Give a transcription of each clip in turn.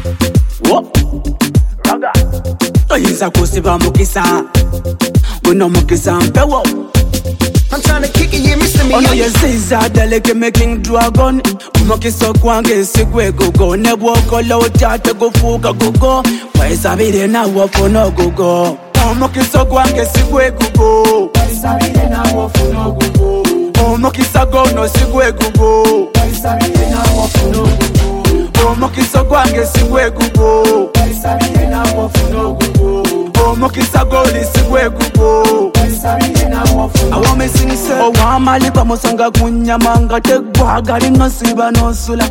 Raga toyinza kusiba mukisa Uno mukisa mpewo I'm trying to kick it, yeah, Mr. Me. Ono yesiza daleke making dragon Mukiso kwange sigwe gugo Nebwokolo utate gufuka gugo Waisabire na wafuno gugo Mukiso kwange sigwe gugo Waisabire na wafuno gugo Mukisa gono sigwe gugo Waisabire na wafuno gugo Mukiso kwange sigwe gugo Waisabire na wafuno gugo Mukisa goli sigwe gugo Waisabire na wafuno gugo Owamaliba musanga kunyamanga tegwaga linosiba nosula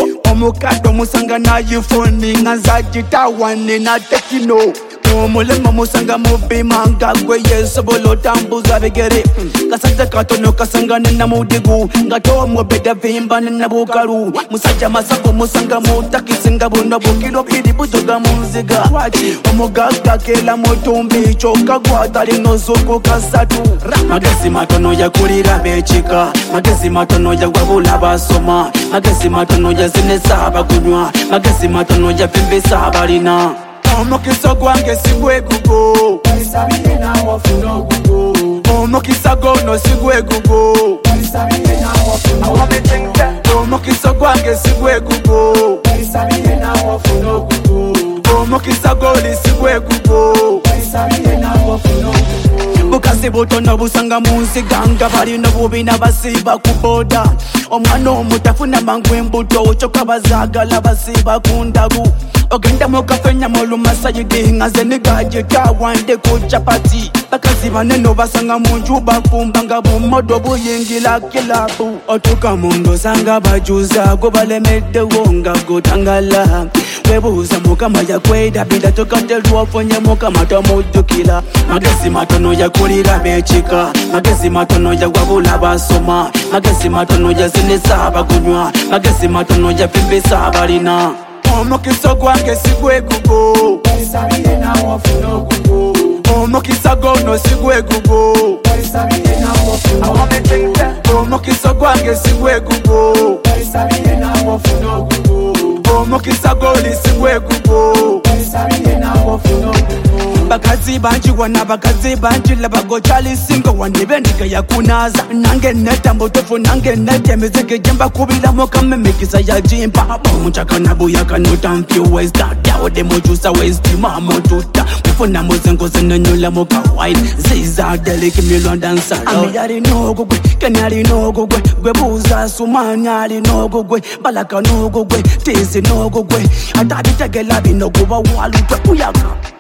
Omukado musanga na iPhone nga zagitawani na tekino Omulema musanga mubimanga gwe yesobola tambuza bigere Kasajja katono kasanga na mudigu ngato mubeda vimba na bukalu Musajja masako musanga mutakisinga buno bukiro bidi butoga munziga Omugaga kela mutumbi choka gwatali nozuku kasatu Magezi matono ya kulira bechika Magezi matono ya wabula basoma Magezi matono ya zinesa abakunywa Magezi matono ya vimbisa abalina Mukisa gwange sigwe gugo Waisabire na wafuno gugo Mukisa gono sigwe gugo Waisabire na wafuno gugo Mukisa gwange sigwe gugo Waisabire na wafuno gugo Mukisa goli sigwe gugo Waisabire na wafuno gugo Bukasi butono busanga munsi ganga Balina bubi na basiba kuboda Omwana omutafuna mangu embuto Uchoka bazagala basiba kundagu Ogenda mokafenya moluma sayidi Ngaze nigaje kawande kuchapati Bakazi baneno basanga munju bakumbanga bumodo buyingila kilabu Otuka mundo sanga bajuza Gobalemede wonga gutangala Webuza mukama ya kweda Bida tokate luofonye mukama tomujukila Magezi matono ya kulira bechika Magezi matono ya wabula basoma Magezi matono ya zinesa abakunywa Magezi matono ya vimbisa abalina Mukisa gwange sigwe gugo Waisabire na wafuno gugo Mukisa gono sigwe gugo Waisabire na wafuno gugo Mukisa gwange sigwe gugo Waisabire na wafuno gugo Mukisa goli sigwe gugo Waisabire na wafuno gugo Bakazi banji wana bakazi banji labago chali singo Wanibendika ya kunaza Nange neta mbotofu nange nete Miziki jemba kubila moka memekisa ya jimpa Mchaka nabu yaka nutampi westa Yao demo jusa westi mamo tuta Mufuna muzengo zinanyula moka wine Ziza deliki milon dansa Ami yari nogo gwe, kenyari nogo gwe Gwebuza sumani yari nogo gwe Balaka nogo gwe, tizi nogo gwe Atabi tegela bino kuba walu kwe uyaka